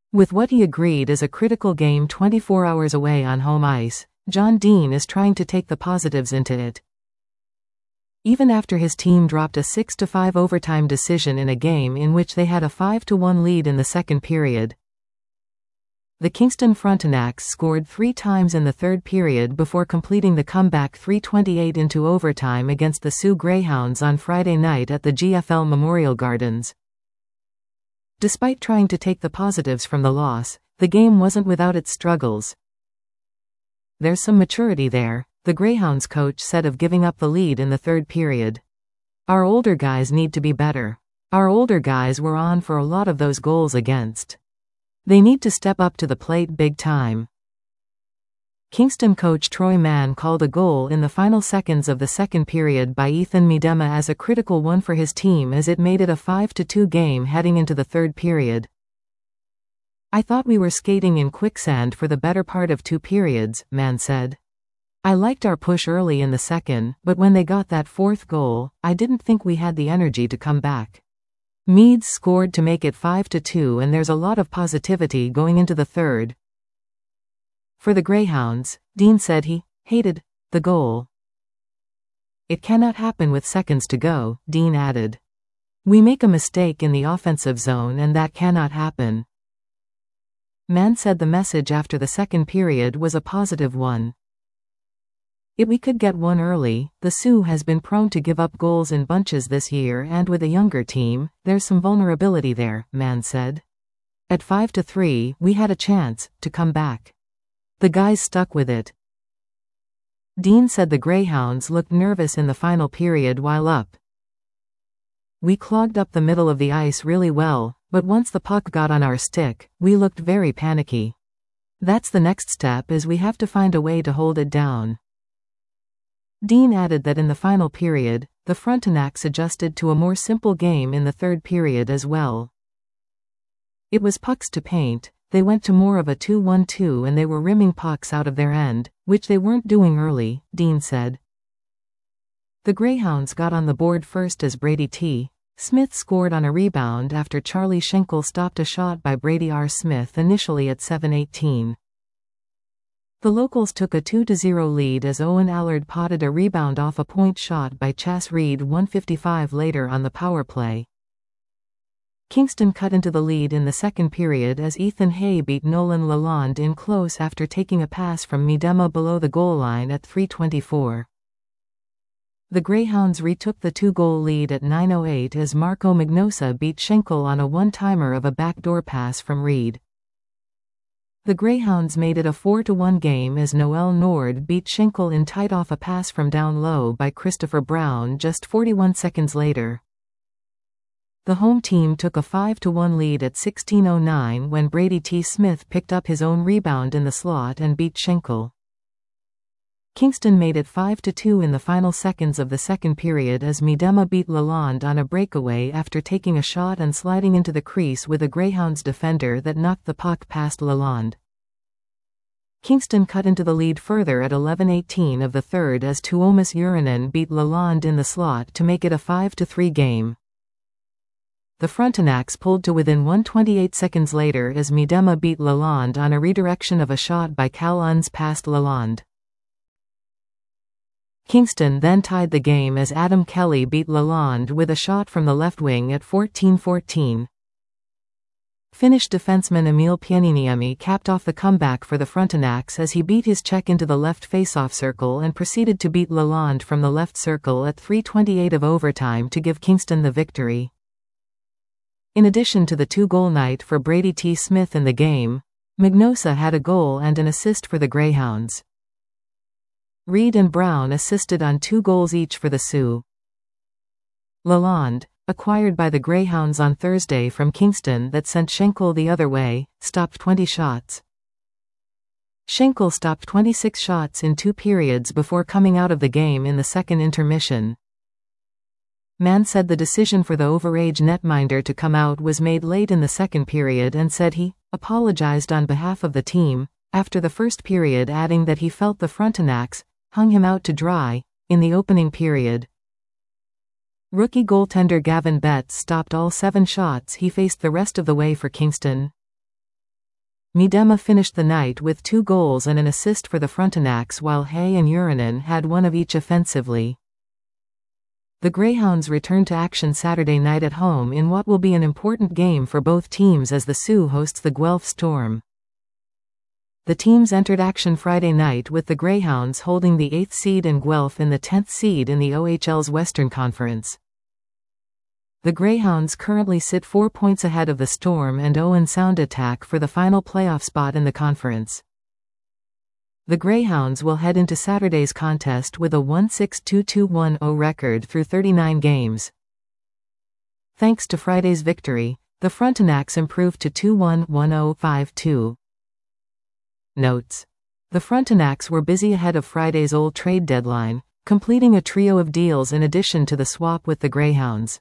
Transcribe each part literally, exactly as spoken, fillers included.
With what he agreed is a critical game twenty-four hours away on home ice, John Dean is trying to take the positives into it. Even after his team dropped a six to five overtime decision in a game in which they had a five to one lead in the second period, the Kingston Frontenacs scored three times in the third period before completing the comeback three twenty-eight into overtime against the Soo Greyhounds on Friday night at the G F L Memorial Gardens. Despite trying to take the positives from the loss, the game wasn't without its struggles. "There's some maturity there," the Greyhounds coach said of giving up the lead in the third period. "Our older guys need to be better. Our older guys were on for a lot of those goals against. They need to step up to the plate big time." Kingston coach Troy Mann called a goal in the final seconds of the second period by Ethan Miedema as a critical one for his team as it made it a five to two game heading into the third period. "I thought we were skating in quicksand for the better part of two periods," Mann said. "I liked our push early in the second, but when they got that fourth goal, I didn't think we had the energy to come back." Meads scored to make it five to two and there's a lot of positivity going into the third. For the Greyhounds, Dean said he hated the goal. "It cannot happen with seconds to go," Dean added. "We make a mistake in the offensive zone and that cannot happen." Mann said the message after the second period was a positive one. "If we could get one early, the Sioux has been prone to give up goals in bunches this year and with a younger team, there's some vulnerability there," Mann said. "At five to three, we had a chance to come back. The guys stuck with it." Dean said the Greyhounds looked nervous in the final period while up. "We clogged up the middle of the ice really well, but once the puck got on our stick, we looked very panicky. That's the next step is we have to find a way to hold it down." Dean added that in the final period, the Frontenacs adjusted to a more simple game in the third period as well. "It was pucks to paint. They went to more of a two one two and they were rimming pucks out of their end, which they weren't doing early," Dean said. The Greyhounds got on the board first as Brady T. Smith scored on a rebound after Charlie Schenkel stopped a shot by Brady R. Smith initially at seven eighteen. The locals took a two to zero lead as Owen Allard potted a rebound off a point shot by Chas Reed one fifty-five later on the power play. Kingston cut into the lead in the second period as Ethan Hay beat Nolan Lalonde in close after taking a pass from Miedema below the goal line at three twenty-four. The Greyhounds retook the two-goal lead at nine oh eight as Marco Magnosa beat Schenkel on a one-timer of a backdoor pass from Reed. The Greyhounds made it a four to one game as Noel Nord beat Schenkel in tight off a pass from down low by Christopher Brown just forty-one seconds later. The home team took a five to one lead at sixteen oh nine when Brady T. Smith picked up his own rebound in the slot and beat Schenkel. Kingston made it five to two in the final seconds of the second period as Miedema beat Lalonde on a breakaway after taking a shot and sliding into the crease with a Greyhounds defender that knocked the puck past Lalonde. Kingston cut into the lead further at eleven eighteen of the third as Tuomas Urinen beat Lalonde in the slot to make it a five to three game. The Frontenacs pulled to within one twenty-eight seconds later as Miedema beat Lalonde on a redirection of a shot by Cal Unz past Lalonde. Kingston then tied the game as Adam Kelly beat Lalonde with a shot from the left wing at fourteen fourteen. Finnish defenseman Emil Pieniniemi capped off the comeback for the Frontenacs as he beat his Czech into the left faceoff circle and proceeded to beat Lalonde from the left circle at three twenty-eight of overtime to give Kingston the victory. In addition to the two-goal night for Brady T. Smith in the game, Magnosa had a goal and an assist for the Greyhounds. Reed and Brown assisted on two goals each for the Sioux. Lalonde, acquired by the Greyhounds on Thursday from Kingston that sent Schenkel the other way, stopped twenty shots. Schenkel stopped twenty-six shots in two periods before coming out of the game in the second intermission. Mann said the decision for the overage netminder to come out was made late in the second period and said he apologized on behalf of the team after the first period, adding that he felt the Frontenacs hung him out to dry in the opening period. Rookie goaltender Gavin Betts stopped all seven shots he faced the rest of the way for Kingston. Miedema finished the night with two goals and an assist for the Frontenacs, while Hay and Uranen had one of each offensively. The Greyhounds returned to action Saturday night at home in what will be an important game for both teams as the Sioux hosts the Guelph Storm. The teams entered action Friday night with the Greyhounds holding the eighth seed and Guelph in the tenth seed in the O H L's Western Conference. The Greyhounds currently sit four points ahead of the Storm and Owen Sound Attack for the final playoff spot in the conference. The Greyhounds will head into Saturday's contest with a one six two two one oh record through thirty-nine games. Thanks to Friday's victory, the Frontenacs improved to two one one oh five two. Notes. The Frontenacs were busy ahead of Friday's old trade deadline, completing a trio of deals in addition to the swap with the Greyhounds.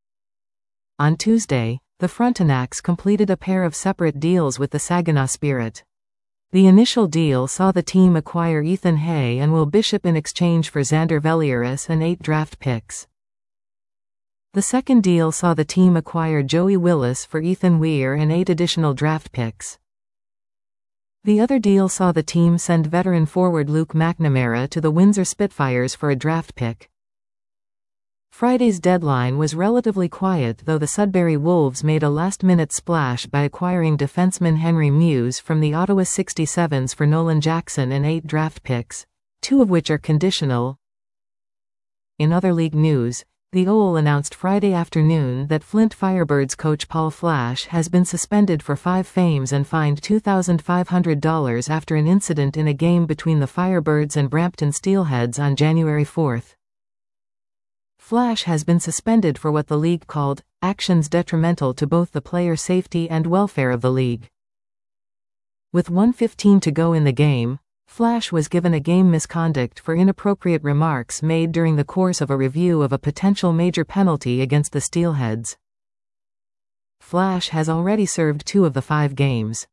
On Tuesday, the Frontenacs completed a pair of separate deals with the Saginaw Spirit. The initial deal saw the team acquire Ethan Hay and Will Bishop in exchange for Xander Velieris and eight draft picks. The second deal saw the team acquire Joey Willis for Ethan Weir and eight additional draft picks. The other deal saw the team send veteran forward Luke McNamara to the Windsor Spitfires for a draft pick. Friday's deadline was relatively quiet, though the Sudbury Wolves made a last-minute splash by acquiring defenseman Henry Muse from the Ottawa sixty-sevens for Nolan Jackson and eight draft picks, two of which are conditional. In other league news, the O L announced Friday afternoon that Flint Firebirds coach Paul Flash has been suspended for five games and fined two thousand five hundred dollars after an incident in a game between the Firebirds and Brampton Steelheads on January fourth. Flash has been suspended for what the league called actions detrimental to both the player safety and welfare of the league. With one fifteen to go in the game, Flash was given a game misconduct for inappropriate remarks made during the course of a review of a potential major penalty against the Steelheads. Flash has already served two of the five games.